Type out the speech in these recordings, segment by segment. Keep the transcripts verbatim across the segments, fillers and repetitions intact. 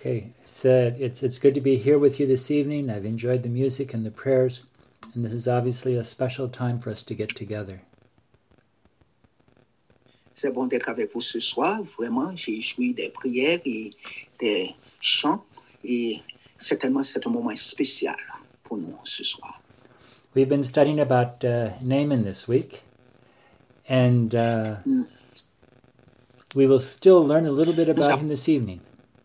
Okay, so it's it's good to be here with you this evening. I've enjoyed the music and the prayers, and this is obviously a special time for us to get together. C'est bon d'être avec vous ce soir. Vraiment, j'ai joui des prières et des chants, et certainement c'est un moment spécial pour nous ce soir. We've been studying about uh, Naaman this week, and uh, mm. we will still learn a little bit about him this evening.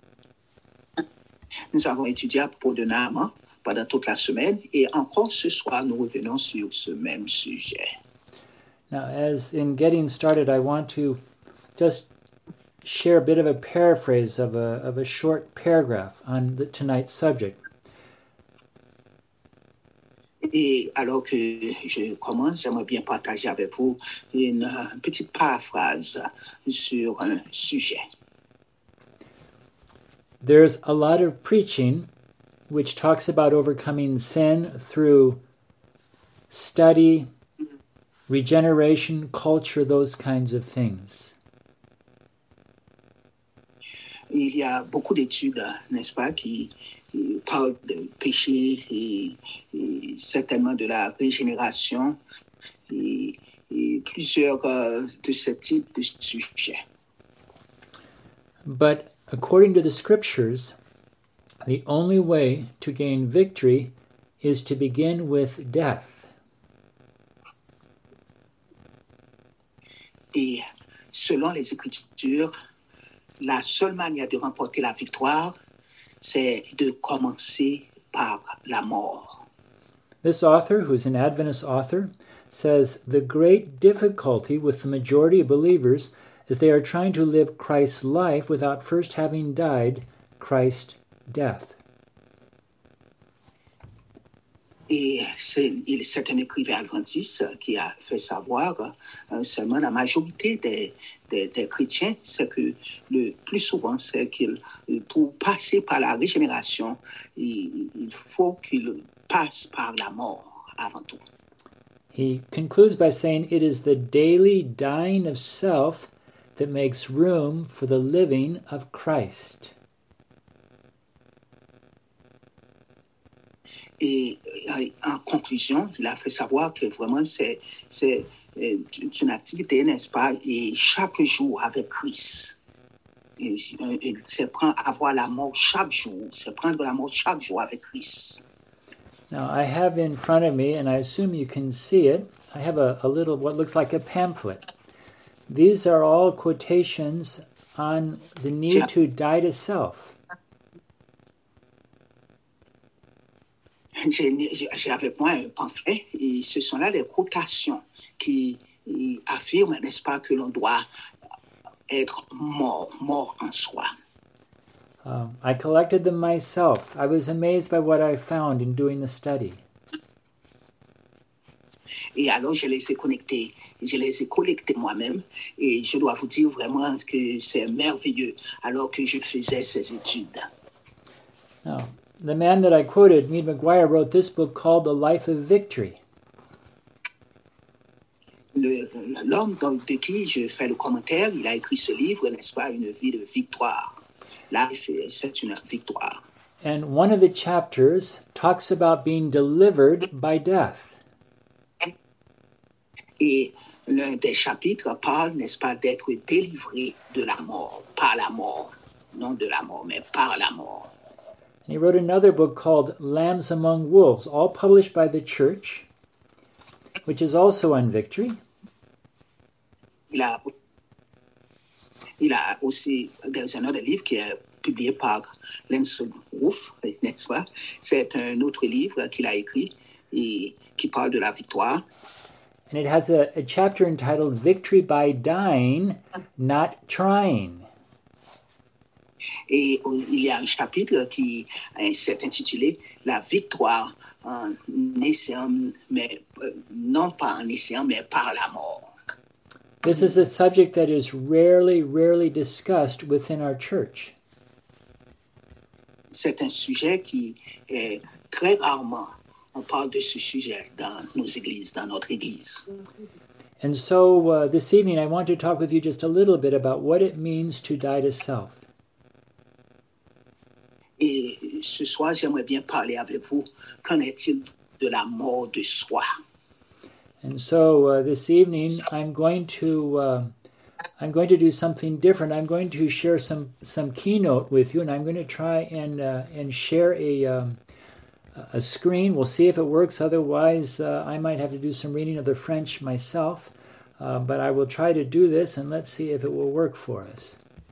Nous avons étudié à propos de Naaman pendant toute la semaine, et encore ce soir, nous revenons sur ce même sujet. Now, as in getting started, I want to just share a bit of a paraphrase of a of a short paragraph on the, tonight's subject. Et alors que je commence, j'aimerais bien partager avec vous une, une petite paraphrase sur un sujet. There's a lot of preaching which talks about overcoming sin through study, regeneration, culture, those kinds of things. Il y a beaucoup d'études, n'est-ce pas, qui, qui parlent de péché et, et certainement de la régénération et, et plusieurs euh, de ce type de sujets. But according to the scriptures, the only way to gain victory is to begin with death. Et selon les Écritures, la seule manière de remporter la victoire, c'est de commencer par la mort. This author, who's an Adventist author, says the great difficulty with the majority of believers is they are trying to live Christ's life without first having died Christ's death. Et c'est, c'est un écrivain adventiste qui a fait savoir euh, seulement la majorité des, des, des chrétiens, c'est que le plus souvent, c'est qu'ils, pour passer par la régénération, il, il faut qu'ils passent par la mort avant tout. He concludes by saying it is the daily dying of self that makes room for the living of Christ. Et en conclusion, il a fait savoir que vraiment c'est, c'est une activité, n'est-ce pas, et chaque jour avec Christ. Et, et c'est prendre, avoir la mort chaque jour, c'est prendre la mort chaque jour avec Christ. Now I have in front of me, and I assume you can see it, I have a, a little, what looks like a pamphlet. These are all quotations on the need to die to self. J'ai, j'ai avec moi un pamphlet, et ce sont là les quotations qui affirment, n'est-ce pas, que l'on doit être mort, mort en soi. Um, I collected them myself. I was amazed by what I found in doing the study. Et alors, je les ai connectés, je les ai collectés moi-même, et je dois vous dire vraiment que c'est merveilleux, alors que je faisais ces études. Now, the man that I quoted, Mead McGuire, wrote this book called The Life of Victory. Le, l'homme de qui je fais le commentaire, il a écrit ce livre, n'est-ce pas, Une vie de victoire. Life, c'est une victoire. And one of the chapters talks about being delivered by death. Et l'un des chapitres parle, n'est-ce pas, d'être délivré de la mort, par la mort. Non de la mort, mais par la mort. And he wrote another book called Lambs Among Wolves, all published by the church, which is also on victory. Il a, il a aussi un autre livre qui est publié par Lance Wolf, n'est-ce pas? C'est un autre livre qu'il a écrit et qui parle de la victoire. And it has a, a chapter entitled Victory by Dying, Not Trying. Et il y a un chapitre qui s'est intitulé La victoire en essayant, mais non pas en essayant, mais par la mort. This is a subject that is rarely, rarely discussed within our church. C'est un sujet qui est très rarement, on parle de ce sujet dans nos églises, dans notre église. And so uh, this evening I want to talk with you just a little bit about what it means to die to self. Et ce soir, j'aimerais bien parler avec vous. Qu'en est-il de la mort de soi? And so uh, this evening, I'm going to uh, I'm going to do something different. I'm going to share some some keynote with you, and I'm going to try and uh, and share a um, a screen. We'll see if it works. Otherwise, uh, I might have to do some reading of the French myself. Uh, but I will try to do this, and let's see if it will work for us.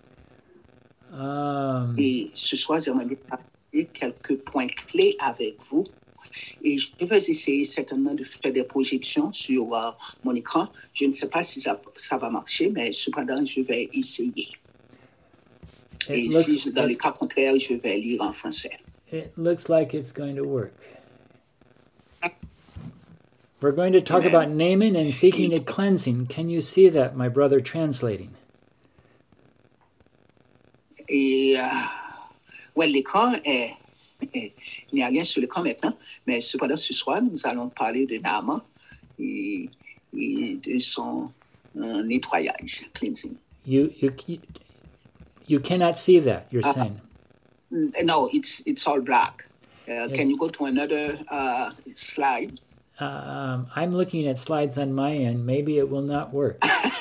Um, Et ce soir, j'aimerais bien parler quelques points clés avec vous. Et je vais essayer certainement de faire des projections sur uh, mon écran. Je ne sais pas si ça, ça va marcher, mais cependant, je vais essayer. Et looks, si, dans it, le cas contraire, je vais lire en français. It looks like it's going to work. We're going to talk Amen. About Naaman and seeking a cleansing. Can you see that, my brother translating? Et, uh, well, l'écran est... Il n'y a rien sur l'écran maintenant, mais cependant, ce soir, nous allons parler de Naaman et, et de son uh, nettoyage, cleansing. You, you, you cannot see that, you're uh, saying? No, it's, it's all black. Uh, can you go to another uh, slide? Um, I'm looking at slides on my end. Maybe it will not work.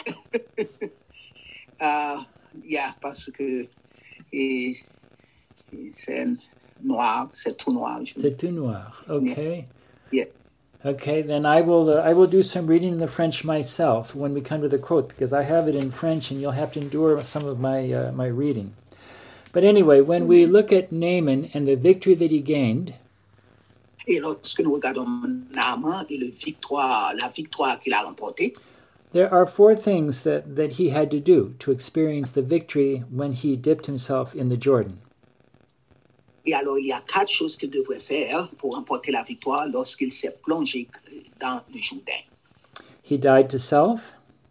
uh, yeah, parce que et, et c'est noir, c'est tout noir. C'est tout noir. Okay. Yeah. Okay, then I will. Uh, I will do some reading in the French myself when we come to the quote, because I have it in French, and you'll have to endure some of my uh, my reading. But anyway, when we look at Naaman and the victory that he gained. Et lorsque nous regardons Naaman et le victoire, la victoire qu'il a remportée, there are four things that, that he had to do to experience the victory when he dipped himself in the Jordan. Et alors, il y a quatre choses qu'il devrait faire pour remporter la victoire lorsqu'il s'est plongé dans le Jourdain. He died to self.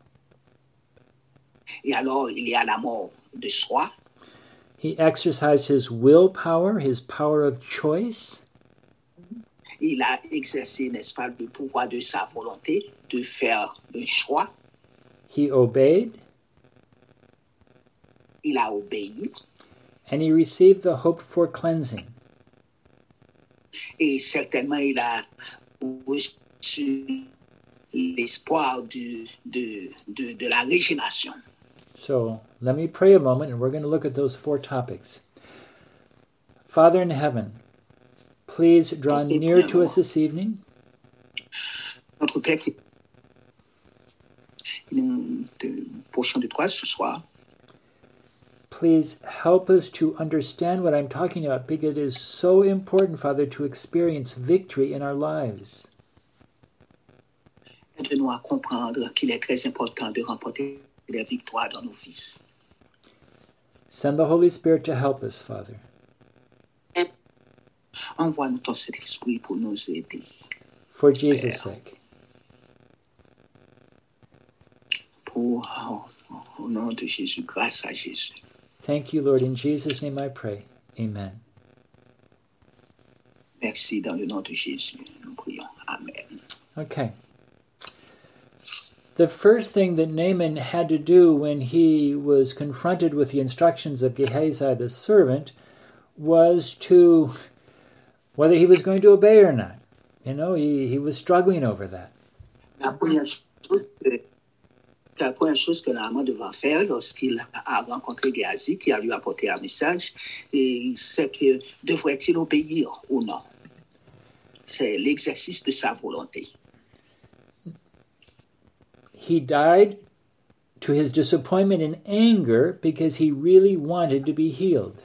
Et alors, il y a la mort de soi. He exercised his willpower, his power of choice. Il a exercé, n'est-ce pas, le pouvoir de sa volonté de faire le choix. He obeyed. Il a obéi. And he received the hope for cleansing. Et certainement, il a reçu l'espoir de, de, de, de la régénération. So let me pray a moment, and we're going to look at those four topics. Father in heaven, please draw near to us this evening. Notre Père, une portion de toi ce soir. Please help us to understand what I'm talking about, because it is so important, Father, to experience victory in our lives. Aide-nous à comprendre qu'il est très important de remporter des victoires dans nos vies. Send the Holy Spirit to help us, Father. Envoie-nous ton Saint-Esprit pour nous aider. For Jesus' sake. Pour, oh, au nom de Jésus, grâce à Jésus. Thank you, Lord. In Jesus' name I pray. Amen. Merci, dans le nom de Jésus. Nous prions. Amen. Okay. The first thing that Naaman had to do when he was confronted with the instructions of Gehazi the servant was to, whether he was going to obey or not. You know, he, he was struggling over that. La première chose que, la première chose que Naaman devait faire lorsqu'il a rencontré Gehazi, qui a lui apporté un message, c'est que devrait-il obéir ou non? C'est l'exercice de sa volonté. He died to his disappointment and anger because he really wanted to be healed.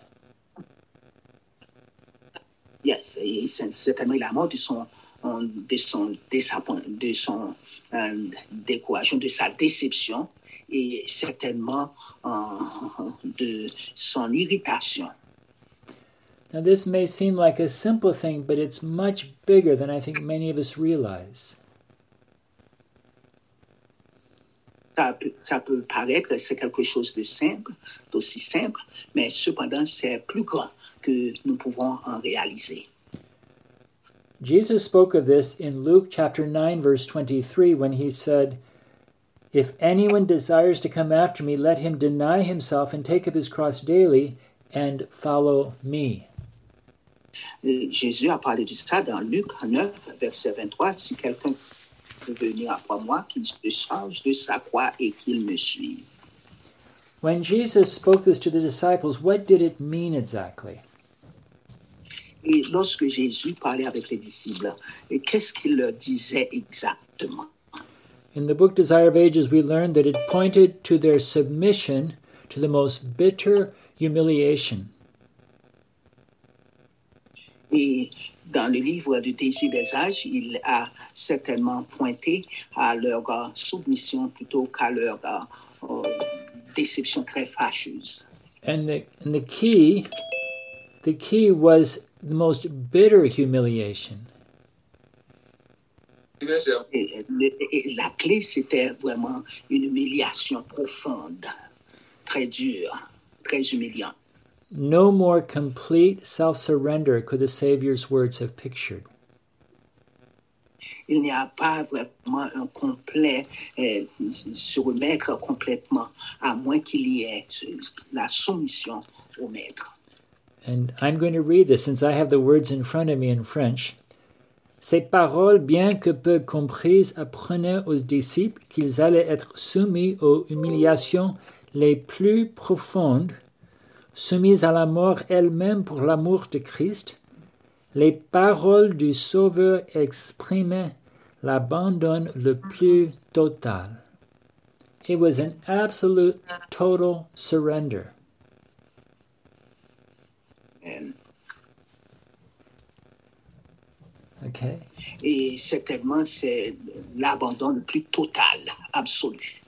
Yes, et c'est certainement la mort de son, de son désappointement, de son euh, découragement, de sa déception, et certainement euh, de son irritation. Now, this may seem like a simple thing, but it's much bigger than I think many of us realize. Ça peut, ça peut paraître c'est quelque chose de simple, d'aussi simple, mais cependant c'est plus grand que nous pouvons en réaliser. Jesus spoke of this in Luke chapter nine, verse twenty-three, when he said, "If anyone desires to come after me, let him deny himself and take up his cross daily and follow me." Et Jésus a parlé de ça dans Luc neuf, verset vingt-trois. Si quelqu'un veut venir après moi, qu'il se charge de sa croix et qu'il me suive. When Jesus spoke this to the disciples, what did it mean exactly? Et lorsque Jésus parlait avec les disciples, et qu'est-ce qu'il leur disait exactement? In the book Desire of Ages, we learned that it pointed to their submission to the most bitter humiliation. Et dans le livre du Désir des âges, il a certainement pointé à leur euh, soumission plutôt qu'à leur euh, déception très fâcheuse. And the, and the key, the key was the most bitter humiliation. Et, et la clé, c'était vraiment une humiliation profonde, très dure, très humiliante. No more complete self-surrender could the Savior's words have pictured. Il n'y a pas vraiment un complet, euh, se remettre complètement, à moins qu'il y ait la soumission au maître. And I'm going to read this since I have the words in front of me in French. Ces paroles, bien que peu comprises, apprenaient aux disciples qu'ils allaient être soumis aux humiliations les plus profondes, soumis à la mort elle-même pour l'amour de Christ. Les paroles du Sauveur exprimaient l'abandon le plus total. It was an absolute, total surrender. Euh, Okay. Et certainement, c'est l'abandon le plus total, absolu.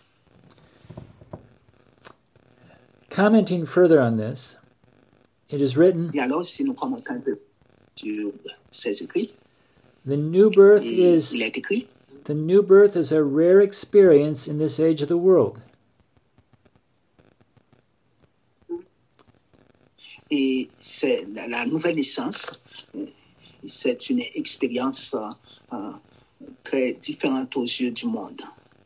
Commenting further on this, it is written, Et alors, si nous commentons un peu sur ces écrits, the new birth et is il est écrit, the new birth is a rare experience in this age of the world. et c'est la, la nouvelle naissance, c'est une expérience euh, euh, très différente aux yeux du monde.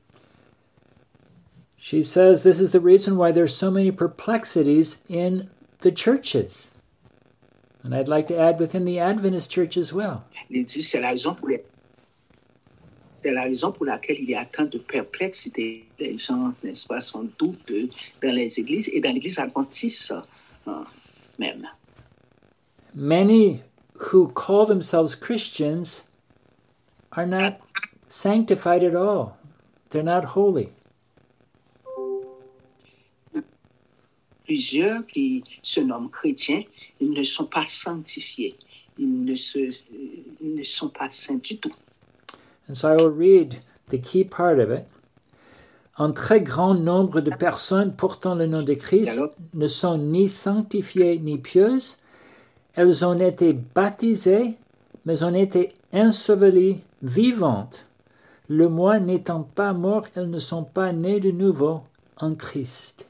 She says this is the reason why there's so many perplexities in the churches. And I'd like to add within the Adventist church as well. Il dit c'est la raison pour, les, c'est la raison pour laquelle il y a tant de perplexité. Les gens, n'est-ce pas, sont douteux dans les églises et dans l'église adventiste euh, même. Many who call themselves Christians are not sanctified at all. They're not holy. Plusieurs qui se nomment chrétiens, ils ne sont pas sanctifiés. Ils ne, se, ils ne sont pas saints du tout. And so I will read the key part of it. Un très grand nombre de personnes portant le nom de Christ ne sont ni sanctifiées ni pieuses. Elles ont été baptisées, mais ont été ensevelies vivantes. Le moi n'étant pas mort, elles ne sont pas nées de nouveau en Christ.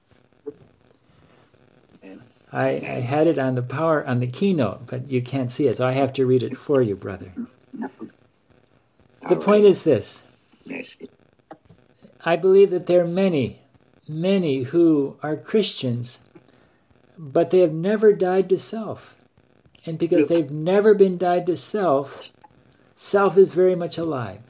I, I had it on the power on the keynote, but you can't see it, so I have to read it for you, brother. The point is this. I believe that there are many, many who are Christians, but they have never died to self. And because they've never been died to self, self is very much alive.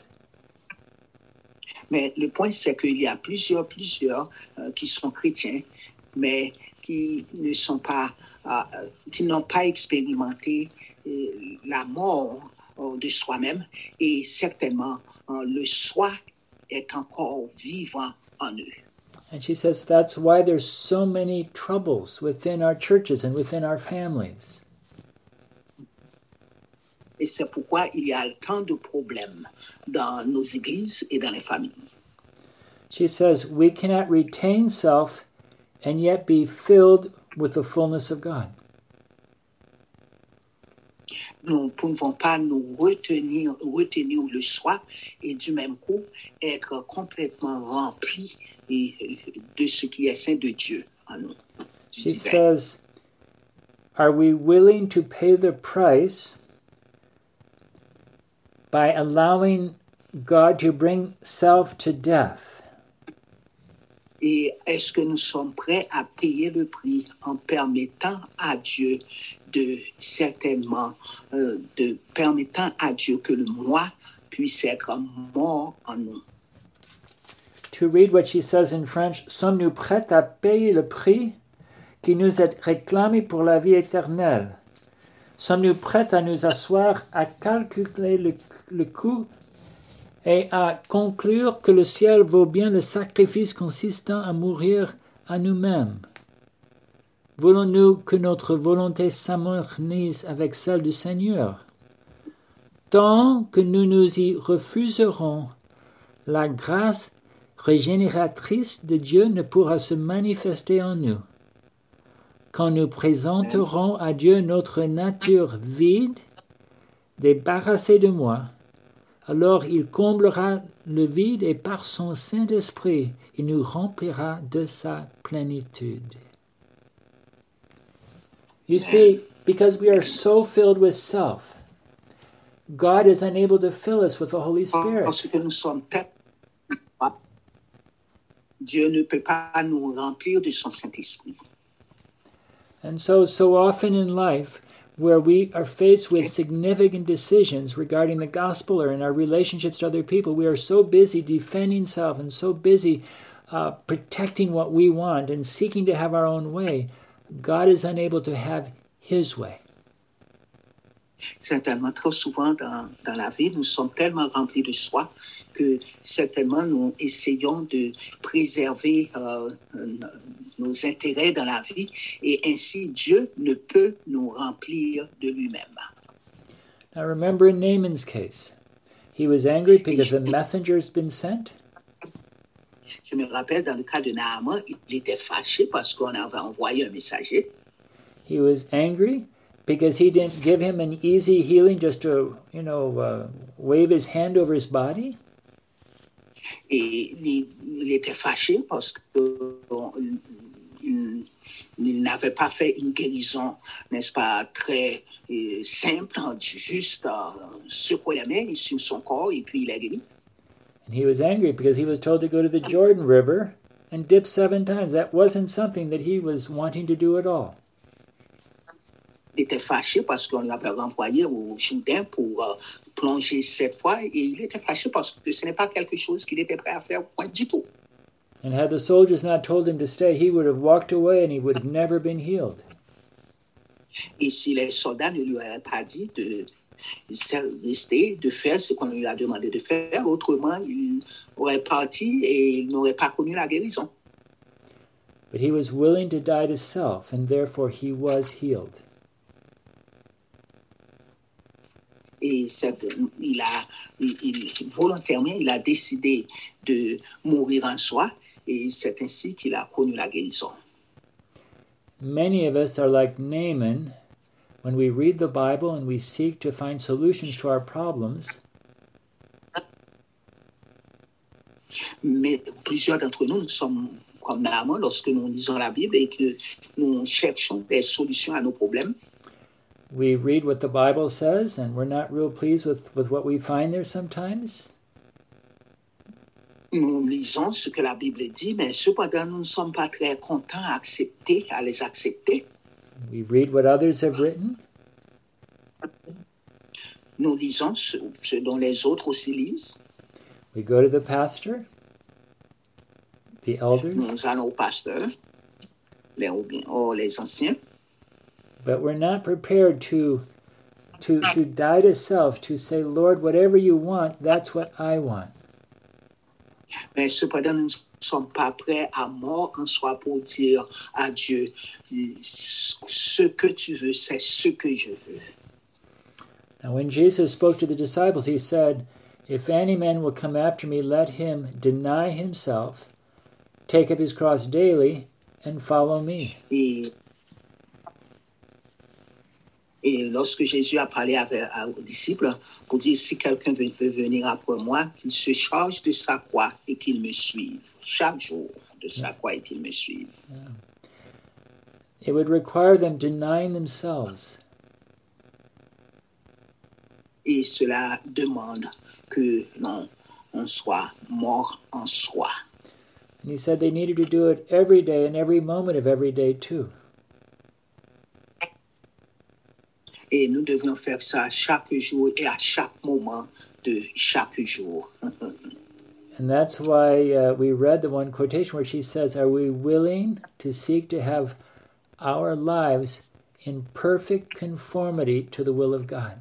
Mais le point, c'est qu'il y a plusieurs, plusieurs euh, qui sont chrétiens, mais qui ne sont pas, euh, qui n'ont pas expérimenté euh, la mort euh, de soi-même, et certainement euh, le soi est encore vivant en eux. And she says that's why there's so many troubles within our churches and within our families. Et c'est pourquoi il y a tant de problèmes dans nos églises et dans les familles. She says we cannot retain self and yet be filled with the fullness of God. Nous ne pouvons pas nous retenir, retenir le soi et du même coup être complètement remplis de ce qui est saint de Dieu en nous. She says, are we willing to pay the price by allowing God to bring self to death? Et est-ce que nous sommes prêts à payer le prix en permettant à Dieu de certainement, euh, de permettant à Dieu que le moi puisse être mort en nous? To read what she says in French, sommes-nous prêts à payer le prix qui nous est réclamé pour la vie éternelle? Sommes-nous prêts à nous asseoir, à calculer le, le coût et à conclure que le ciel vaut bien le sacrifice consistant à mourir à nous-mêmes? Voulons-nous que notre volonté s'harmonise avec celle du Seigneur? Tant que nous nous y refuserons, la grâce régénératrice de Dieu ne pourra se manifester en nous. Quand nous présenterons à Dieu notre nature vide, débarrassée de moi, alors il comblera le vide et par son Saint-Esprit, il nous remplira de sa plénitude. You see, because we are so filled with self, God is unable to fill us with the Holy Spirit. Parce que nous sommes tellement, Dieu ne peut pas nous remplir de son Saint-Esprit. And so, so often in life, where we are faced with significant decisions regarding the gospel or in our relationships to other people, we are so busy defending self and so busy uh, protecting what we want and seeking to have our own way. God is unable to have His way. Certainement, trop souvent dans, dans la vie, nous sommes tellement remplis de soi que certainement nous essayons de préserver euh, nos intérêts dans la vie et ainsi Dieu ne peut nous remplir de lui-même. Now remember in Naaman's case, he was angry because a messenger has been sent. Je me rappelle dans le cas de Naaman, il était fâché parce qu'on avait envoyé un messager. He was angry because he didn't give him an easy healing just to, you know, uh, wave his hand over his body. Et il, il était fâché parce qu'il il, il n'avait pas fait une guérison, n'est-ce pas, très euh, simple, juste euh, secouer la main sur son corps et puis il est guéri. And he was angry because he was told to go to the Jordan River and dip seven times. That wasn't something that he was wanting to do at all. Il était fâché parce qu'on l'avait renvoyé au Jourdain pour euh, plonger sept fois et il était fâché parce que ce n'est pas quelque chose qu'il était prêt à faire point du tout. And had the soldiers not told him to stay, he would have walked away and he would have never been healed. Et si les soldats ne lui avaient pas dit de rester, de faire ce qu'on lui a demandé de faire, autrement il aurait parti et il n'aurait pas connu la guérison. But he was willing to die to self and therefore he was healed. Et il a, il, il, volontairement, il a décidé de mourir en soi et c'est ainsi qu'il a connu la guérison. Many of us are like Naaman when we read the Bible and we seek to find solutions to our problems. Mais plusieurs d'entre nous, nous sommes comme Naaman lorsque nous lisons la Bible et que nous cherchons des solutions à nos problèmes. We read what the Bible says, and we're not real pleased with, with what we find there sometimes. Nous lisons ce que la Bible dit, mais cependant, nous ne sommes pas très contents à accepter, à les accepter. We read what others have written. Nous lisons ce, ce dont les autres aussi lisent. We go to the pastor, the elders. Nous allons au pasteur, les, ou bien, ou les anciens. But we're not prepared to, to, to die to self, to say, Lord, whatever you want, that's what I want. Mais cependant, nous ne sommes pas prêts à mort en soi pour dire à Dieu, ce que tu veux, c'est ce que je veux. Now, when Jesus spoke to the disciples, he said, if any man will come after me, let him deny himself, take up his cross daily, and follow me. Et Et lorsque Jésus a parlé avec, aux disciples pour dire si quelqu'un veut, veut venir après moi, qu'il se charge de sa croix et qu'il me suive. Chaque jour de sa croix et qu'il me suive. Yeah. It would require them denying themselves. Et cela demande que l'on on soit mort en soi. And he said they needed to do it every day and every moment of every day too. Et nous devons faire ça chaque jour et à chaque moment de chaque jour. And that's why uh, we read the one quotation where she says, are we willing to seek to have our lives in perfect conformity to the will of God?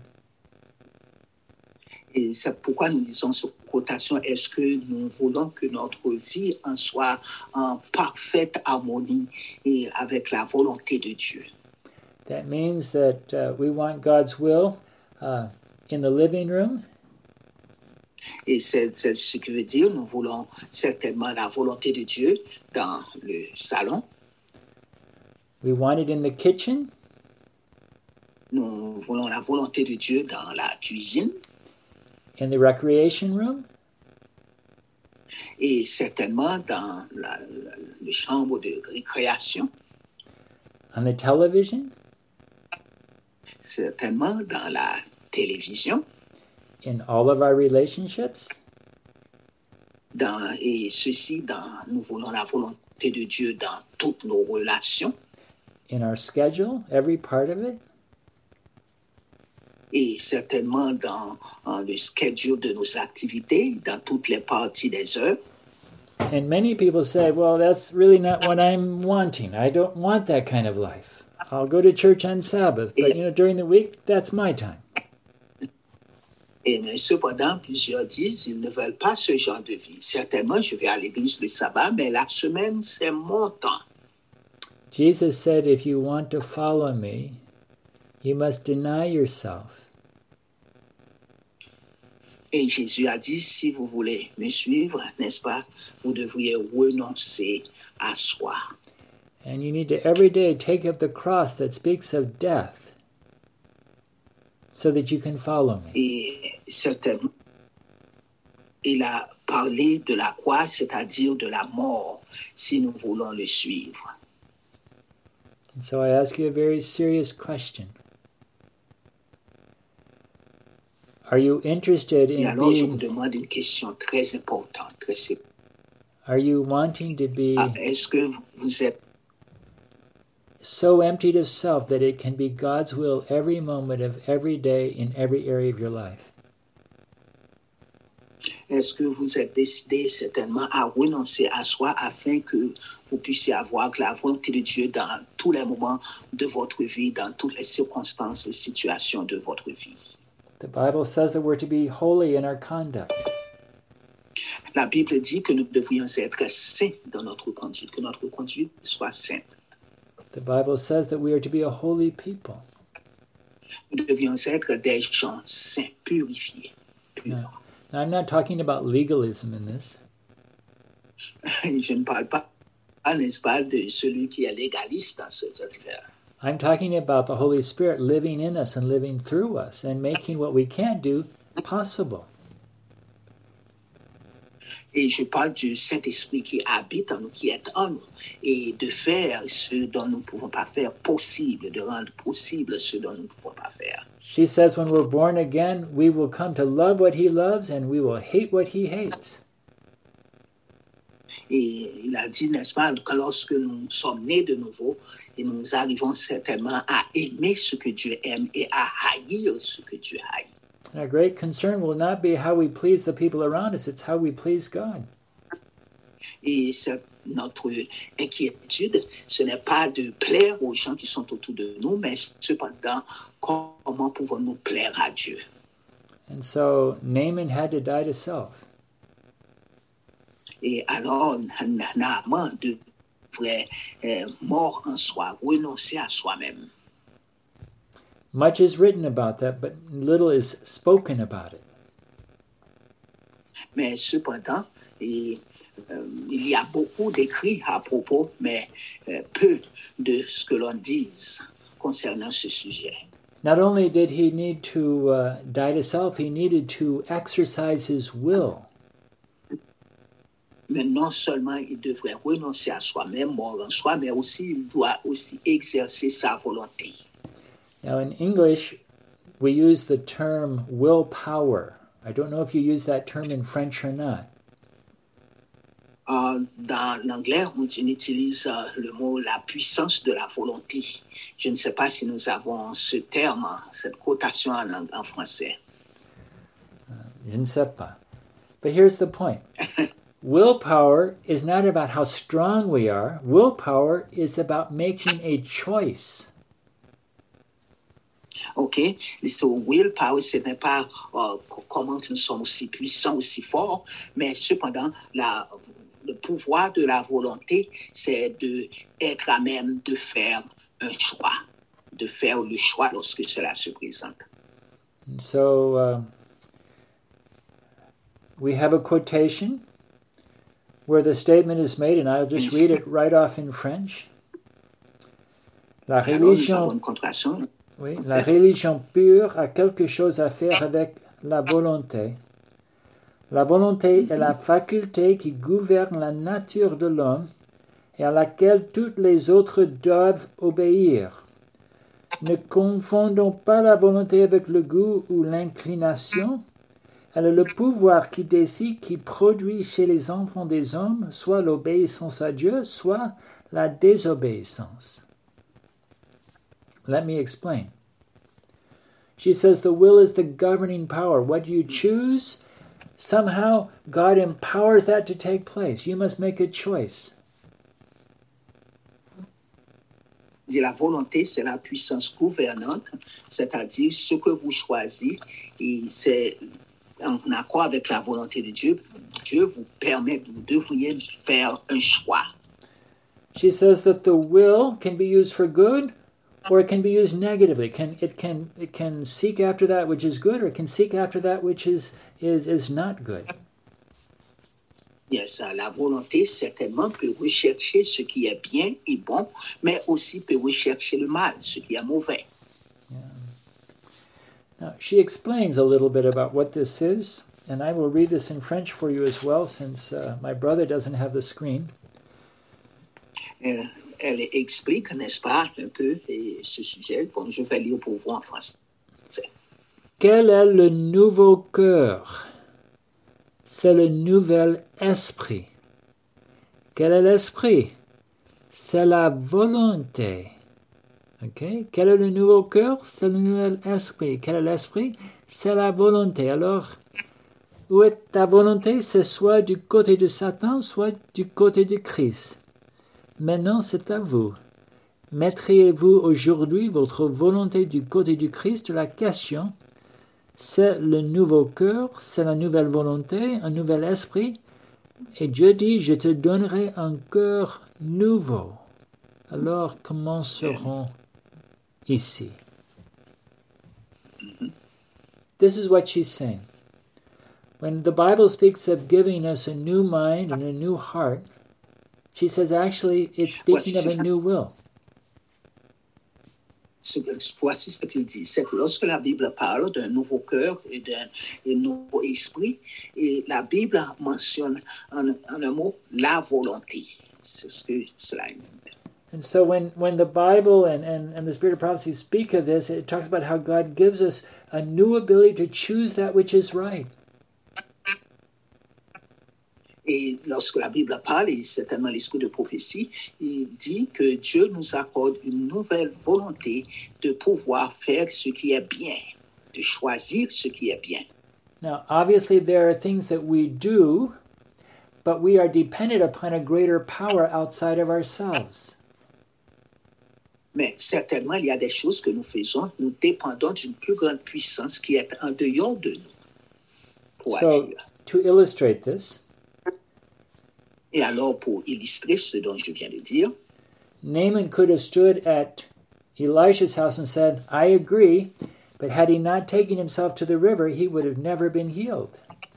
Et c'est pourquoi nous disons cette quotation, est-ce que nous voulons que notre vie en soit en parfaite harmonie et avec la volonté de Dieu? That means that uh, we want God's will uh, in the living room. Et c'est, c'est ce qui veut dire, nous voulons certainement la volonté de Dieu dans le salon. We want it in the kitchen. Nous voulons la volonté de Dieu dans la cuisine. In the recreation room. Et certainement dans la, la, la chambre de récréation. On the television. Certainement dans la télévision. In all of our relationships. Dans, et ceci, dans, nous voulons la volonté de Dieu dans toutes nos relations. In our schedule, every part of it. Et certainement dans, dans le schedule de nos activités, dans toutes les parties des heures. And many people say, well, that's really not what I'm wanting. I don't want that kind of life. I'll go to church on Sabbath, but you know, during the week, that's my time. Et mais cependant, plusieurs disent ils ne veulent pas ce genre de vie. Certainement, je vais à l'église le sabbat, mais la semaine, c'est mon temps. Jesus said, if you want to follow me, you must deny yourself. Et Jésus a dit, si vous voulez me suivre, n'est-ce pas, vous devriez renoncer à soi. And you need to every day take up the cross that speaks of death so that you can follow me. Et certainement, il a parlé de la croix, c'est-à-dire de la mort, si nous voulons le suivre. And so I ask you a very serious question. Are you interested Et in alors, je vous being, demande une question très importante, très simple. are you wanting to be Ah, est-ce que vous êtes so emptied of self that it can be God's will every moment of every day in every area of your life? Est-ce que vous êtes décidé certainement à renoncer à soi afin que vous puissiez avoir la volonté de Dieu dans tous les moments de votre vie, dans toutes les circonstances et situations de votre vie? The Bible says that we're to be holy in our conduct. La Bible dit que nous devrions être saints dans notre conduite, que notre conduite soit sainte. The Bible says that we are to be a holy people. Nous devions être des gens saints, purifiés, purs. Now, now, I'm not talking about legalism in this. Je ne parle pas, n'est-ce pas, de celui qui est légaliste dans cette affaire. I'm talking about the Holy Spirit living in us and living through us and making what we can't do possible. Et je parle du Saint-Esprit qui habite en nous, qui est en nous, et de faire ce dont nous ne pouvons pas faire possible, de rendre possible ce dont nous ne pouvons pas faire. She says when we're born again, we will come to love what he loves and we will hate what he hates. Et il a dit, n'est-ce pas, que lorsque nous sommes nés de nouveau, et nous arrivons certainement à aimer ce que Dieu aime et à haïr ce que Dieu haït. Our great concern will not be how we please the people around us, it's how we please God. Et c'est notre inquiétude, ce n'est pas de plaire aux gens qui sont autour de nous, mais cependant, comment pouvons-nous plaire à Dieu? And so Naaman had to die to self. Et alors, Naaman devrait euh, mort en soi, renoncer à soi-même. Much is written about that, but little is spoken about it. Mais cependant, et, euh, il y a beaucoup d'écrits à propos, mais euh, peu de ce que l'on dise concernant ce sujet. Not only did he need to uh, die to self, he needed to exercise his will. Mais non seulement il devrait renoncer à soi-même, mort en soi, mais aussi il doit aussi exercer sa volonté. Now, in English, we use the term willpower. I don't know if you use that term in French or not. Euh, dans l'anglais, on, on utilise euh, le mot la puissance de la volonté. Je ne sais pas si nous avons ce terme, cette cotation en, en français. Je ne sais pas. But here's the point. Willpower is not about how strong we are. Willpower is about making a choice. OK? Le willpower, ce n'est pas euh, comment nous sommes aussi puissants, aussi forts, mais cependant, la, le pouvoir de la volonté, c'est d'être à même de faire un choix, de faire le choix lorsque cela se présente. So, uh, we have a quotation where the statement is made, and I'll just read it right off in French. La religion, oui, la religion pure a quelque chose à faire avec la volonté. La volonté est la faculté qui gouverne la nature de l'homme et à laquelle toutes les autres doivent obéir. Ne confondons pas la volonté avec le goût ou l'inclination. Elle est le pouvoir qui décide, qui produit chez les enfants des hommes soit l'obéissance à Dieu, soit la désobéissance. Let me explain. She says the will is the governing power. What you choose, somehow God empowers that to take place. You must make a choice. La volonté, c'est la puissance gouvernante, c'est-à-dire ce que vous choisissez, et c'est en accord avec la volonté de Dieu. Dieu vous permet, vous devriez faire un choix. She says that the will can be used for good, or it can be used negatively. It can it can it can seek after that which is good, or it can seek after that which is is is not good. Yes, la volonté certainement peut rechercher ce qui est bien et bon, mais aussi peut rechercher le mal, ce qui est mauvais. Yeah. Now she explains a little bit about what this is, and I will read this in French for you as well, since uh, my brother doesn't have the screen. Uh, Elle explique, n'est-ce pas, un peu ce sujet. Bon, je vais lire pour vous en français. Quel est le nouveau cœur? C'est le nouvel esprit. Quel est l'esprit? C'est la volonté. Okay? Quel est le nouveau cœur? C'est le nouvel esprit. Quel est l'esprit? C'est la volonté. Alors, où est ta volonté? C'est soit du côté de Satan, soit du côté de Christ. Maintenant, c'est à vous. Mettriez-vous aujourd'hui votre volonté du côté du Christ? La question, c'est le nouveau cœur, c'est la nouvelle volonté, un nouvel esprit. Et Dieu dit, je te donnerai un cœur nouveau. Alors, commencerons ici. This is what she's saying. When the Bible speaks of giving us a new mind and a new heart, she says, actually, it's speaking of a new will. Voici ce qu'il dit. C'est que lorsque la Bible parle d'un nouveau cœur et d'un nouveau esprit, et la Bible mentionne en, en un mot la volonté. C'est ce que cela indique. And so when, when the Bible and, and, and the Spirit of Prophecy speak of this, it talks about how God gives us a new ability to choose that which is right. Et lorsque la Bible parle, et certainement l'esprit de prophétie, il dit que Dieu nous accorde une nouvelle volonté de pouvoir faire ce qui est bien, de choisir ce qui est bien. Now, obviously, there are things that we do, but we are dependent upon a greater power outside of ourselves. Mais certainement, il y a des choses que nous faisons, nous dépendons d'une plus grande puissance qui est en dehors de nous pour so, agir. To illustrate this, et alors, pour illustrer ce dont je viens de dire, Naaman could have stood at Elisha's house and said, I agree, but had he not taken himself to the river, he would have never been healed.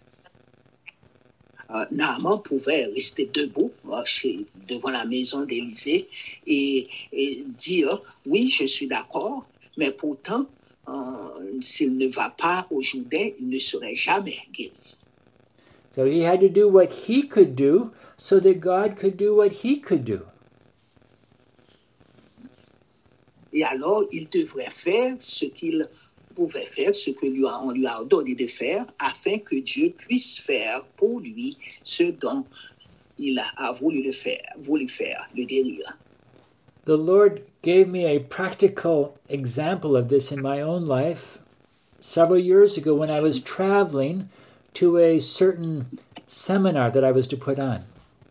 Uh, Naaman pouvait rester debout uh, chez, devant la maison d'Élisée et, et dire, oui, je suis d'accord, mais pourtant, uh, s'il ne va pas au Jourdain, il ne serait jamais guéri. So he had to do what he could do so that God could do what he could do. Et alors, il devrait faire ce qu'il pouvait faire, ce que lui a, on lui a ordonné de faire, afin que Dieu puisse faire pour lui ce dont il a voulu le faire, voulu faire, le guérir. The Lord gave me a practical example of this in my own life several years ago when I was traveling to a certain seminar that I was to put on.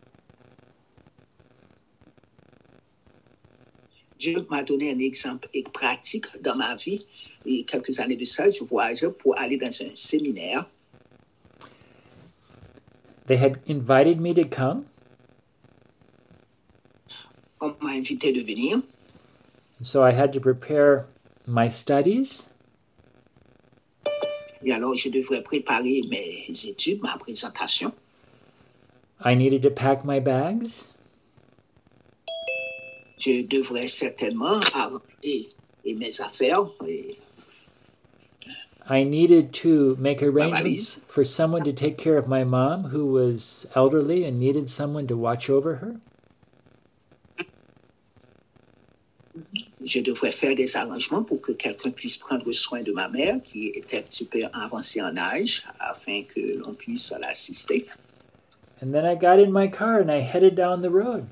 Dieu m'a donné un exemple pratique dans ma vie. Et quelques années de ça, je voyageais pour aller dans un séminaire. They had invited me to come. On m'a invité de venir. So I had to prepare my studies. Et alors, je devrais préparer mes études, ma présentation. I needed to pack my bags. Je devrais certainement arranger mes affaires. Et I needed to make arrangements for someone to take care of my mom, who was elderly and needed someone to watch over her. Je devrais faire des arrangements pour que quelqu'un puisse prendre soin de ma mère, qui était un petit peu avancée en âge, afin que l'on puisse l'assister. And then I got in my car and I headed down the road.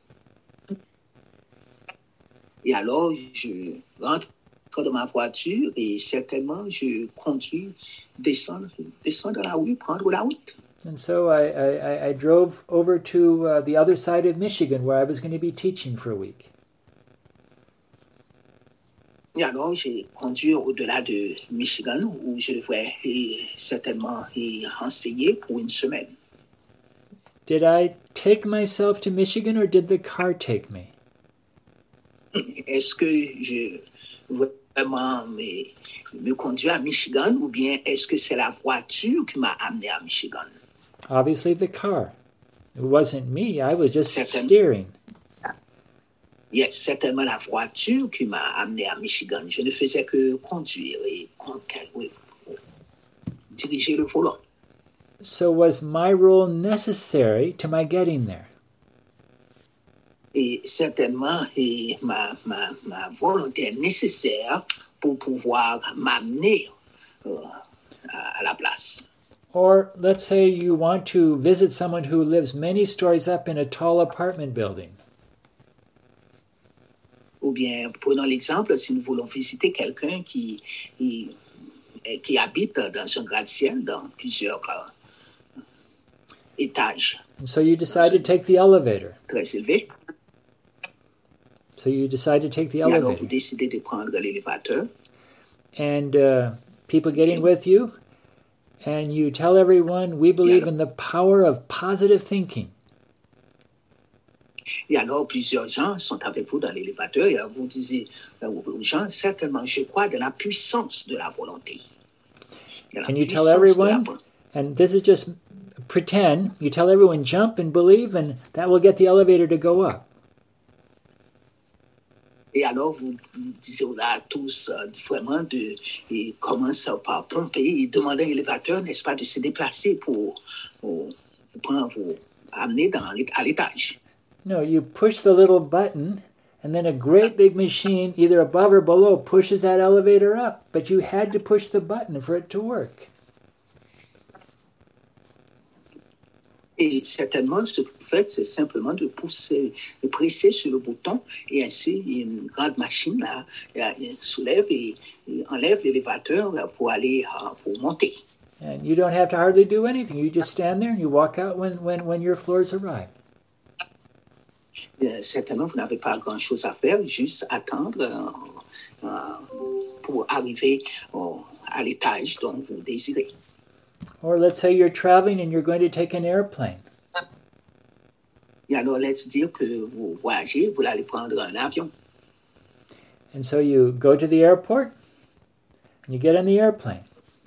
Et alors, je rentre dans ma voiture et certainement, je conduis, descends, descends dans la rue, prendre la route. And so I, I, I drove over to uh, the other side of Michigan, where I was going to be teaching for a week. Et alors, j'ai conduit au-delà de Michigan, où je devrais et, certainement et, enseigner pour une semaine. Did I take myself to Michigan or did the car take me? Est-ce que je vraiment me, me conduis à Michigan ou bien est-ce que c'est la voiture qui m'a amené à Michigan? Obviously the car. It wasn't me. I was just Certainement. steering. Yes, certainement la voiture qui m'a amené à Michigan. Je ne faisais que conduire et oui, diriger le volant. So was my role necessary to my getting there? Et certainement, et ma, ma, ma volonté est nécessaire pour pouvoir m'amener euh, à, à la place. Or let's say you want to visit someone who lives many stories up in a tall apartment building. Ou bien, prenons l'exemple, si nous voulons visiter quelqu'un qui, qui, qui habite dans un gratte-ciel, dans plusieurs euh, étages. And so you decide to take the elevator. Très élevé. So you decide to take the Et alors, vous elevator. décidez de prendre l'élévateur. And uh, people get in with you. And you tell everyone, we believe in the power of positive thinking. Et alors, plusieurs gens sont avec vous dans l'élévateur et alors vous disiez aux gens, certainement, je crois dans la puissance de la volonté. And you tell everyone, and this is just pretend, you tell everyone, jump and believe, and that will get the elevator to go up. Et alors, vous, vous disiez à tous euh, vraiment de et commencer par pomper et demander à l'élévateur, n'est-ce pas, de se déplacer pour, pour vous prendre, vous amener dans, à l'étage. No, you push the little button, and then a great big machine, either above or below, pushes that elevator up. But you had to push the button for it to work. Et certainement, ce que vous faites, c'est simplement de pousser, de presser sur le bouton, et ainsi, une grande machine là, soulève et, et enlève l'élévateur pour aller, pour monter. And you don't have to hardly do anything. You just stand there and you walk out when, when, when your floors arrive. Euh, certainement, vous n'avez pas grand-chose à faire, juste attendre euh, euh, pour arriver euh, à l'étage dont vous désirez. Or let's say you're traveling and you're going to take an airplane. Et alors, laisse dire que vous voyagez, vous allez prendre un avion. And so you go to the airport and you get on the airplane.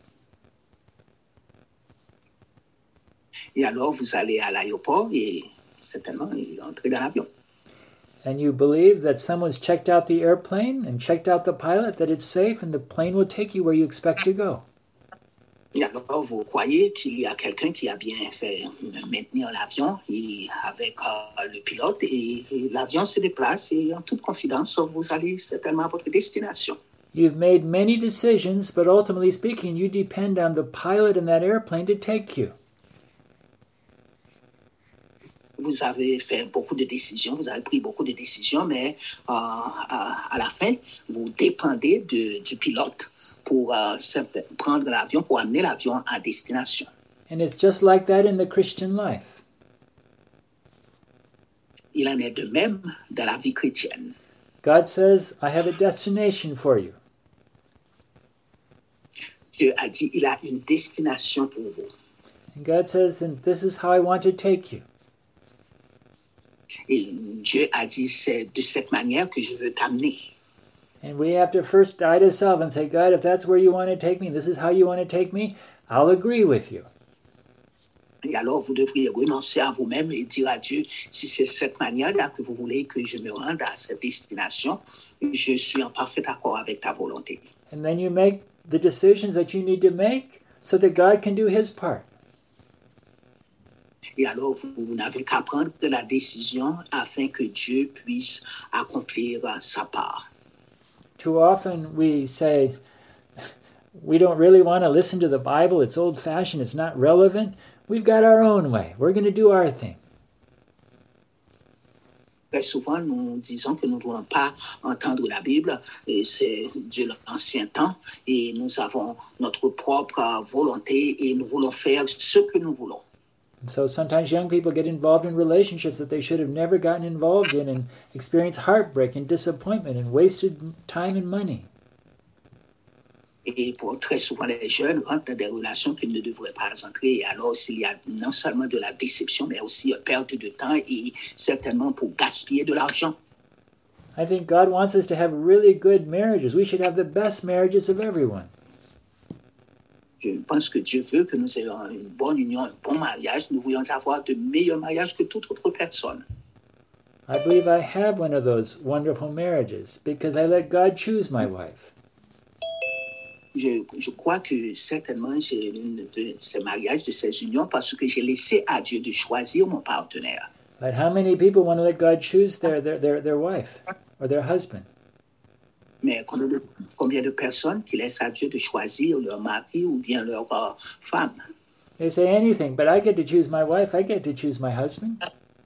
Et alors, vous allez à l'aéroport et certainement entrer dans l'avion. And you believe that someone's checked out the airplane and checked out the pilot, that it's safe, and the plane will take you where you expect to go. Et alors, vous croyez qu'il y a quelqu'un qui a bien fait maintenir l'avion et avec euh, le pilote et, et l'avion se déplace et en toute confidence, vous allez certainement à votre destination. You've made many decisions, but ultimately speaking, you depend on the pilot in that airplane to take you. vous avez fait beaucoup de décisions, vous avez pris beaucoup de décisions, mais euh, à, à la fin, vous dépendez de, du pilote pour euh, prendre l'avion, pour amener l'avion à destination. And it's just like that in the Christian life. Il en est de même dans la vie chrétienne. God says, I have a destination for you. Dieu a dit, il a une destination pour vous. And God says, and this is how I want to take you. Et Dieu a dit, c'est de cette manière que je veux t'amener. And we have to first die to self and say, God, if that's where you want to take me, this is how you want to take me, I'll agree with you. Et alors, vous devriez renoncer à vous-même et dire à Dieu, si c'est cette manière-là que vous voulez que je me rende à cette destination, je suis en parfait accord avec ta volonté. And then you make the decisions that you need to make so that God can do his part. Et alors, vous n'avez qu'à prendre la décision afin que Dieu puisse accomplir sa part. Too often we say, we don't really want to listen to the Bible, it's old-fashioned, it's not relevant. We've got our own way. We're going to do our thing. Très souvent, nous disons que nous ne voulons pas entendre la Bible, et c'est de l'ancien temps, et nous avons notre propre volonté, et nous voulons faire ce que nous voulons. So sometimes young people get involved in relationships that they should have never gotten involved in and experience heartbreak and disappointment and wasted time and money. Et pour très souvent, les jeunes rentrent dans des relations qu'ils ne devraient pas entrer. Et alors, s'il y a non seulement de la déception, mais aussi une perte de temps et certainement pour gaspiller de l'argent. I think God wants us to have really good marriages. We should have the best marriages of everyone. Je pense que Dieu veut que nous ayons une bonne union, un bon mariage. Nous voulons avoir de meilleurs mariages que toute autre personne. I believe I have one of those wonderful marriages because I let God choose my wife. Je, je crois que certainement j'ai une de ces mariages, de ces unions, parce que j'ai laissé à Dieu de choisir mon partenaire. But how many people want to let God choose their, their, their, their wife or their husband? Mais combien de, combien de personnes qui laissent à Dieu de choisir leur mari ou bien leur uh, femme? They say anything, but I get to choose my wife, I get to choose my husband.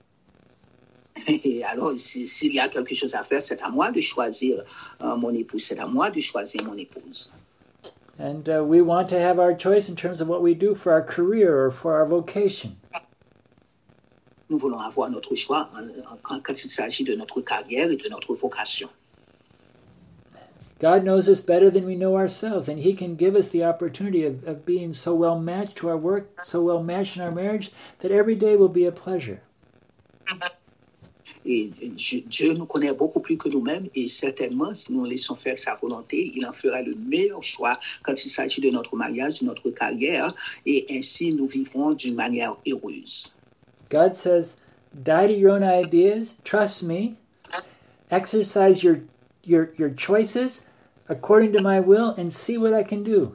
Et alors, s'il si y a quelque chose à faire, c'est à moi de choisir uh, mon épouse, c'est à moi de choisir mon épouse. And uh, we want to have our choice in terms of what we do for our career or for our vocation. Nous voulons avoir notre choix en, en, quand il s'agit de notre carrière et de notre vocation. God knows us better than we know ourselves, and he can give us the opportunity of, of being so well matched to our work, so well matched in our marriage, that every day will be a pleasure. Et Dieu nous connaît beaucoup plus que nous-mêmes et certainement, si nous laissons faire sa volonté, il en fera le meilleur choix quand il s'agit de notre mariage, de notre carrière, et ainsi nous vivrons d'une manière heureuse. God says, die to your own ideas, trust me, exercise your, your, your choices according to my will, and see what I can do.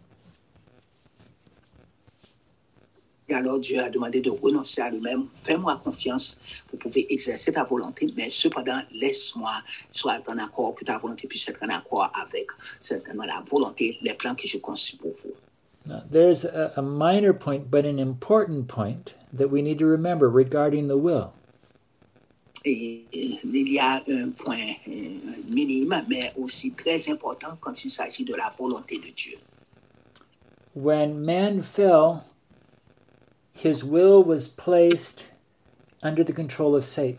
Et alors Dieu a demandé de renoncer à lui-même. Fais-moi confiance pour pouvoir exercer ta volonté, mais cependant, laisse-moi soit en accord, que ta volonté puisse être en accord avec certainement la volonté, les plans que je conçus pour vous. Now, there's a, a minor point, but an important point that we need to remember regarding the will. Et il y a un point minime, mais aussi très important quand il s'agit de la volonté de Dieu. When man fell, his will was placed under the control of Satan.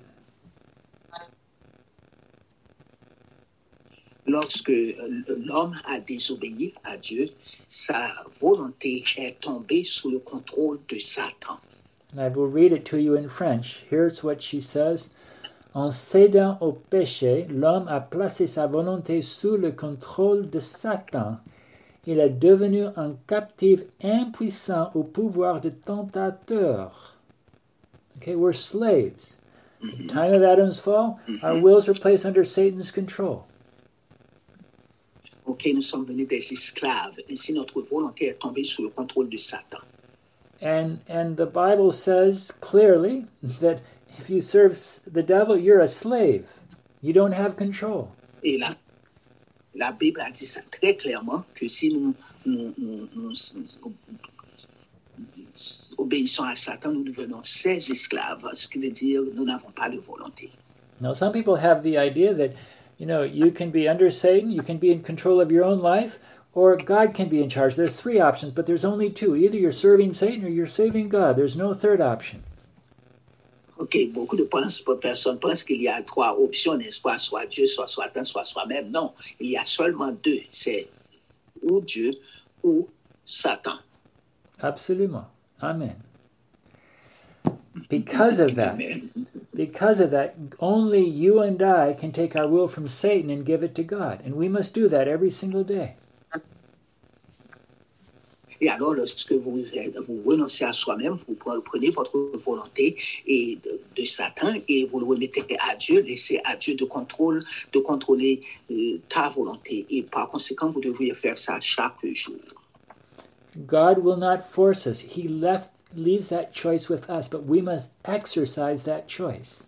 Lorsque l'homme a désobéi à Dieu, sa volonté est tombée sous le contrôle de Satan. And I will read it to you in French. Here's what she says. En cédant au péché, l'homme a placé sa volonté sous le contrôle de Satan. Il est devenu un captif impuissant au pouvoir du tentateur. Okay, we're slaves. At the time of Adam's fall, our wills were placed under Satan's control. Ok, nous sommes venus des esclaves. Ainsi, notre volonté est tombée sous le contrôle de Satan. And, and the Bible says clearly that if you serve the devil, you're a slave. You don't have control. Et la, la Bible a dit ça très clairement, que si nous, nous, nous, nous, nous obéissant à Satan, nous devenons ses esclaves, ce qui veut dire nous n'avons pas de volonté. Now, some people have the idea that, you know, you can be under Satan, you can be in control of your own life, or God can be in charge. There's three options, but there's only two. Either you're serving Satan or you're serving God. There's no third option. Ok, beaucoup de personnes pensent qu'il y a trois options, n'est-ce pas? Soit Dieu, soit Satan, soit soi-même. Non, il y a seulement deux. C'est ou Dieu ou Satan. Absolument. Amen. Because of that, because of that, only you and I can take our will from Satan and give it to God. And we must do that every single day. Et alors, lorsque vous, vous renoncez à soi-même, vous prenez votre volonté et de, de Satan et vous le remettez à Dieu, laissez à Dieu de, contrôle, de contrôler euh, ta volonté. Et par conséquent, vous devriez faire ça chaque jour. God will not force us. He left, leaves that choice with us, but we must exercise that choice.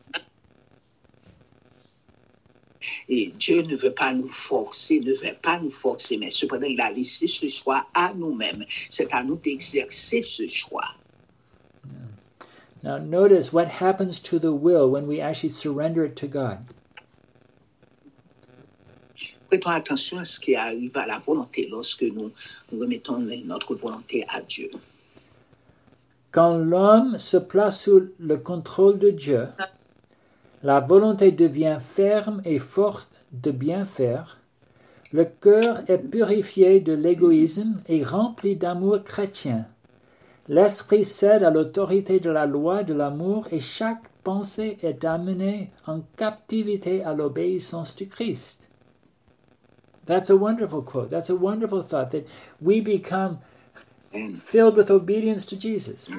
Et Dieu ne veut pas nous forcer, ne veut pas nous forcer, mais cependant, il a laissé ce choix à nous-mêmes. C'est à nous d'exercer ce choix. Now, notice what happens to the will when we actually surrender it to God. Prêtons attention à ce qui arrive à la volonté lorsque nous remettons notre volonté à Dieu. Quand l'homme se place sous le contrôle de Dieu, la volonté devient ferme et forte de bien faire. Le cœur est purifié de l'égoïsme et rempli d'amour chrétien. L'esprit cède à l'autorité de la loi de l'amour et chaque pensée est amenée en captivité à l'obéissance du Christ. That's a wonderful quote. That's a wonderful thought that we become filled with obedience to Jesus.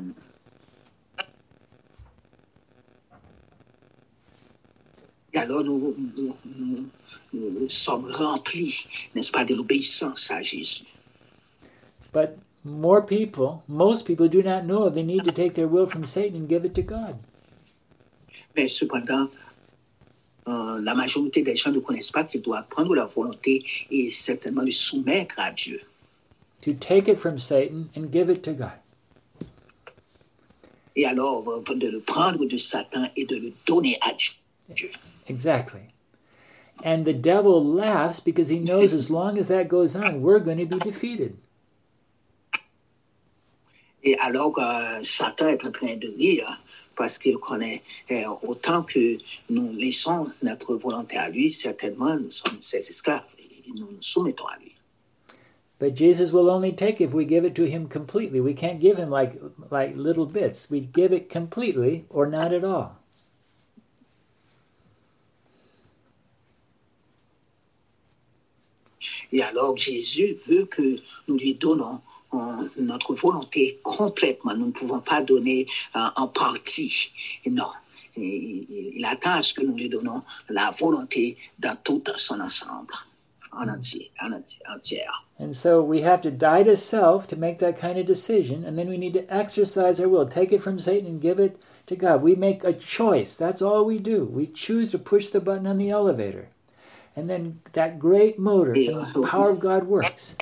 Et alors, nous, nous, nous, nous sommes remplis, n'est-ce pas, de l'obéissance à Jésus. But more people, most people do not know they need to take their will from Satan and give it to God. Mais cependant, euh, la majorité des gens ne connaissent pas qu'ils doivent prendre leur volonté et certainement le soumettre à Dieu. To take it from Satan and give it to God. Et alors, de le prendre de Satan et de le donner à Dieu. Exactly. And the devil laughs because he knows as long as that goes on, we're going to be defeated. Et alors que Satan est en train de rire parce qu'il connaît eh, autant que nous laissons notre volonté à lui, certainement nous sommes ses esclaves et nous nous soumettons à lui. But Jesus will only take if we give it to him completely. We can't give him like like little bits. We give it completely or not at all. Et alors Jésus veut que nous lui donnons euh, notre volonté complètement. Nous ne pouvons pas donner euh, en partie. Et non. Et, il attend à ce que nous lui donnons la volonté dans tout son ensemble, en entier, en entier, entière. And so we have to die to self to make that kind of decision, and then we need to exercise our will, take it from Satan and give it to God. We make a choice. That's all we do. We choose to push the button on the elevator. And then that great motor, the power of God works.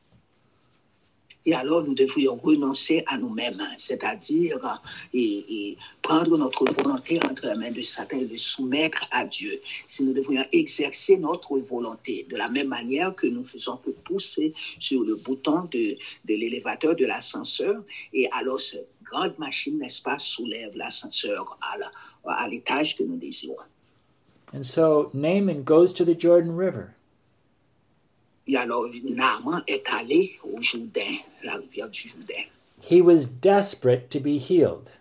Et alors, nous devrions renoncer à nous-mêmes, c'est-à-dire et, et prendre notre volonté entre les mains de Satan et le soumettre à Dieu. Si nous devrions exercer notre volonté de la même manière que nous faisons que pousser sur le bouton de, de l'élévateur de l'ascenseur, et alors cette grande machine, n'est-ce pas, soulève l'ascenseur à, la, à l'étage que nous désirons. And so Naaman goes to the Jordan River. Et alors, Naaman est allé au Jourdain, la rivière du Jourdain. He was desperate to be healed.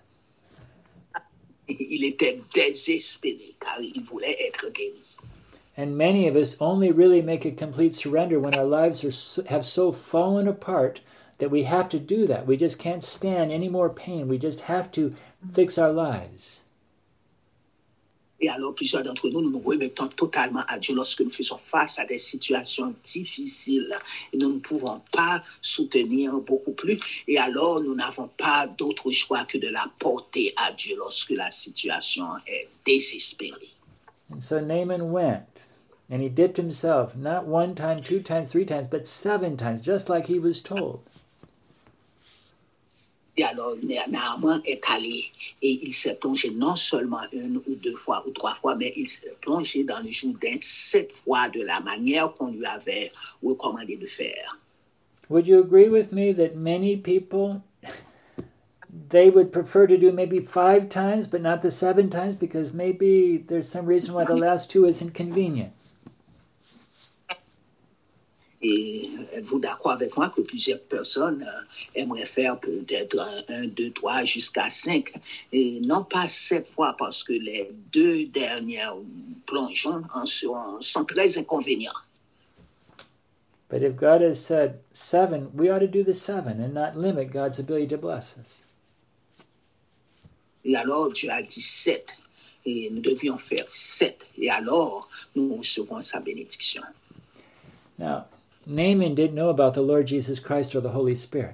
Il était désespéré car il voulait être guéri. And many of us only really make a complete surrender when our lives are so, have so fallen apart that we have to do that. We just can't stand any more pain. We just have to fix our lives. Et alors, plusieurs d'entre nous, nous nous remettons totalement à Dieu lorsque nous faisons face à des situations difficiles. Et nous ne pouvons pas soutenir beaucoup plus. Et alors, nous n'avons pas d'autre choix que de la porter à Dieu lorsque la situation est désespérée. And so Naaman went, and he dipped himself, not one time, two times, three times, but seven times, just like he was told. Et alors, Naaman est allé et il s'est plongé non seulement une ou deux fois ou trois fois, mais il s'est plongé dans le Jourdain sept fois de la manière qu'on lui avait recommandé de faire. Would you agree with me that many people, they would prefer to do maybe five times, but not the seven times, because maybe there's some reason why the last two is inconvenient? Et êtes-vous d'accord avec moi que plusieurs personnes euh, aimeraient faire peut-être un, un, deux, trois, jusqu'à cinq, et non pas sept fois, parce que les deux dernières plongeons en sont, sont très inconvénients. But if God has said seven, we ought to do the seven and not limit God's ability to bless us. Et alors Dieu a dit sept, et nous devions faire sept, et alors nous recevrons sa bénédiction. Now, Naaman didn't know about the Lord Jesus Christ or the Holy Spirit.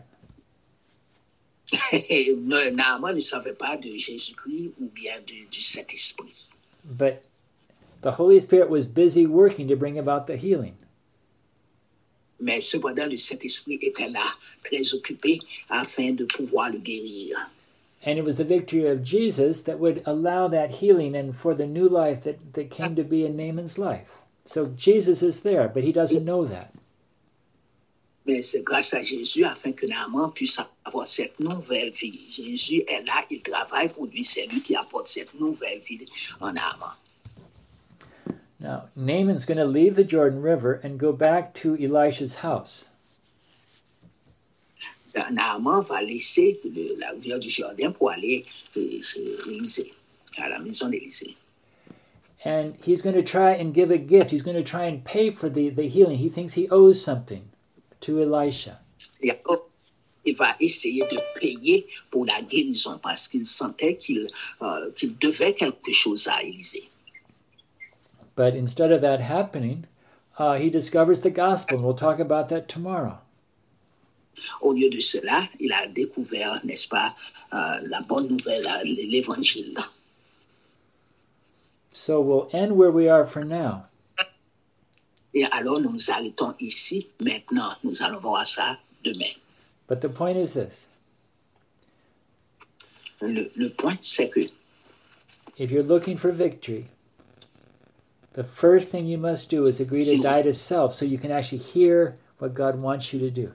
Naaman ne savait pas de Jésus-Christ ou bien de, du Saint-Esprit. But the Holy Spirit was busy working to bring about the healing. Mais cependant, le Saint-Esprit était là, très occupé, afin de pouvoir le guérir. And it was the victory of Jesus that would allow that healing and for the new life that, that came to be in Naaman's life. So Jesus is there, but he doesn't know that. Mais c'est grâce à Jésus afin que Naaman puisse avoir cette nouvelle vie. Jésus est là, il travaille pour lui, c'est lui qui apporte cette nouvelle vie en Naaman. Now, Naaman's going to leave the Jordan River and go back to Elisha's house. Naaman va laisser le, la rivière du Jourdain pour aller chez Élisée, à la maison d'Élisée. And he's going to try and give a gift. He's going to try and pay for the, the healing. He thinks he owes something to Elisha. Et alors, il va essayer de payer pour la guérison parce qu'il sentait qu'il, euh, qu'il devait quelque chose à Élisée. But instead of that happening, uh, he discovers the gospel, and we'll talk about that tomorrow. Au lieu de cela, il a découvert, n'est-ce pas, euh, la bonne nouvelle, l'évangile. So we'll end where we are for now. Et alors nous arrêtons ici. Maintenant, nous allons voir ça demain. But the point is this. Le, le point, c'est que if you're looking for victory, the first thing you must do is agree to die to self so you can actually hear what God wants you to do.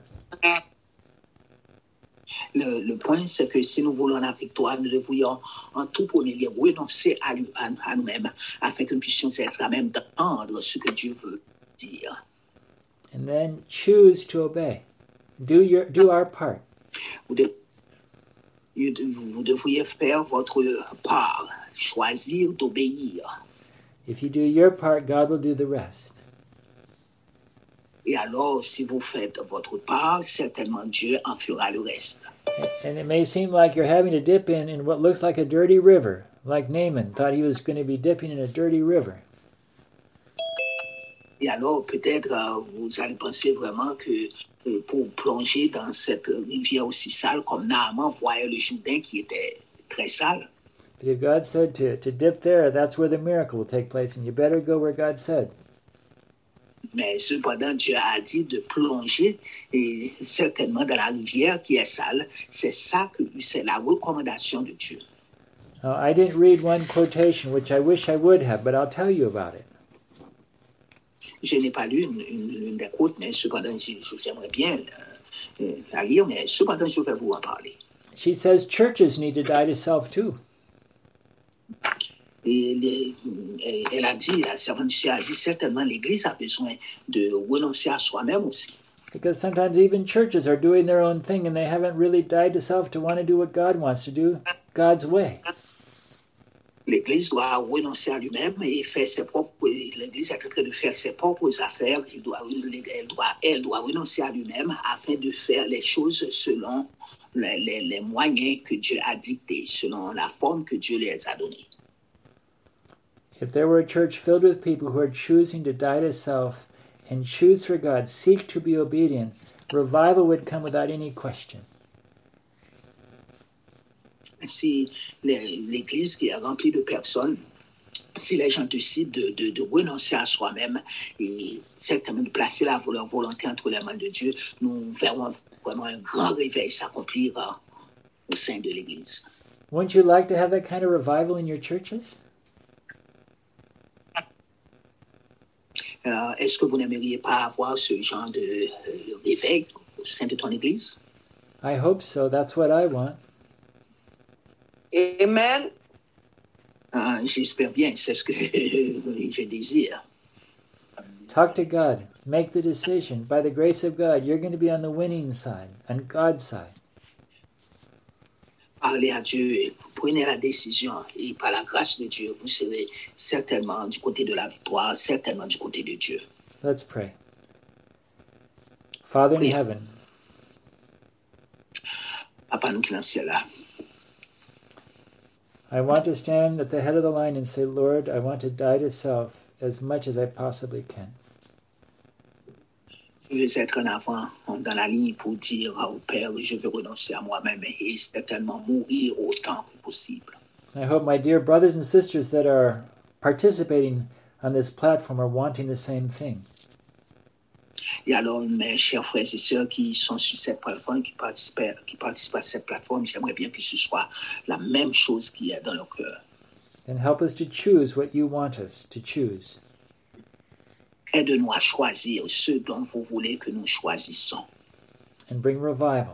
Le, le point, c'est que si nous voulons la victoire, nous devrions en tout premier lieu renoncer à, à, à nous-mêmes afin que nous puissions être à même d'entendre ce que Dieu veut dire. And then choose to obey. Do your do our part. Vous, de, vous devriez faire votre part, choisir d'obéir. If you do your part, God will do the rest. Et alors, si vous faites votre part, certainement Dieu en fera le reste. And it may seem like you're having to dip in in what looks like a dirty river, like Naaman thought he was going to be dipping in a dirty river. Et alors, peut-être, euh, vous allez penser vraiment que euh, pour plonger dans cette rivière aussi sale, comme Naaman voyait le Jourdain qui était très sale. But if God said to, to dip there, that's where the miracle will take place, and you better go where God said. Mais cependant, Dieu a dit de plonger et certainement dans la rivière qui est sale. C'est ça que c'est la recommandation de Dieu. Now, I didn't read one quotation, which I wish I would have, but I'll tell you about it. Je n'ai pas lu une, une, une des quotes, mais cependant, j'aimerais bien euh, la lire, mais cependant, je vais vous en parler. She says churches need to die to self too. Et les, elle a dit, la servante a dit, certainement l'Église a besoin de renoncer à soi-même aussi. Because sometimes even churches are doing their own thing and they haven't really died to self to want to do what God wants to do, God's way. L'Église doit renoncer à lui-même et faire ses propres. L'Église est en train de faire ses propres affaires. Elle doit, elle doit, elle doit renoncer à lui-même afin de faire les choses selon les, les, les moyens que Dieu a dictés, selon la forme que Dieu les a donnée. If there were a church filled with people who are choosing to die to self and choose for God, seek to be obedient, revival would come without any question. Si l'Église qui est remplie de personnes, si les gens décident de, de, de renoncer à soi-même et certainement de placer la, leur volonté entre les mains de Dieu, nous verrons vraiment un grand réveil s'accomplir au sein de l'Église. Wouldn't you like to have that kind of revival in your churches? Euh, est-ce que vous n'aimeriez pas avoir ce genre de euh, réveil au sein de ton Église? I hope so. That's what I want. Amen. Euh, j'espère bien, c'est ce que je désire. Talk to God. Make the decision. By the grace of God, you're going to be on the winning side, on God's side. Parlez à Dieu, prenez la décision et par la grâce de Dieu, vous serez certainement du côté de la victoire, certainement du côté de Dieu. Let's pray. Father in Oui. heaven, Papa, nous qui dans le ciel là, I want to stand at the head of the line and say, Lord, I want to die to self as much as I possibly can. je veux être en avant dans la ligne pour dire au Père, je veux renoncer à moi-même et certainement mourir autant que possible. I hope my dear brothers and sisters that are participating on this platform are wanting the same thing. Et alors, mes chers frères et sœurs qui sont sur cette plateforme, qui participent, qui participent à cette plateforme, j'aimerais bien que ce soit la même chose qui est dans leur cœur. And help us to choose what you want us to choose. Aide-nous à choisir ce dont vous voulez que nous choisissons. And bring revival.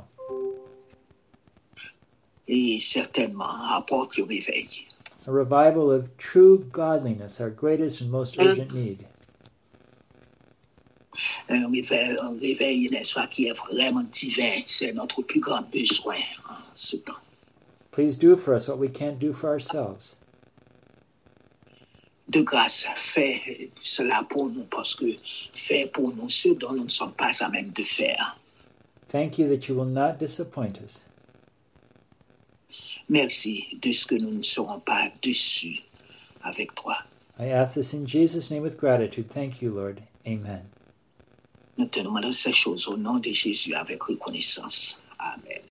Et certainement apporte le réveil. A revival of true godliness, our greatest and most urgent need. Un réveil, un réveil, n'est-ce pas, qui est vraiment divin. C'est notre plus grand besoin en ce temps. Please do for us what we can't do for ourselves. De grâce, fais cela pour nous, parce que fais pour nous ce dont nous ne sommes pas à même de faire. Thank you that you will not disappoint us. Merci de ce que nous ne serons pas déçus avec toi. I ask this in Jesus' name with gratitude. Thank you, Lord. Amen. Nous te demandons ces choses au nom de Jésus avec reconnaissance. Amen.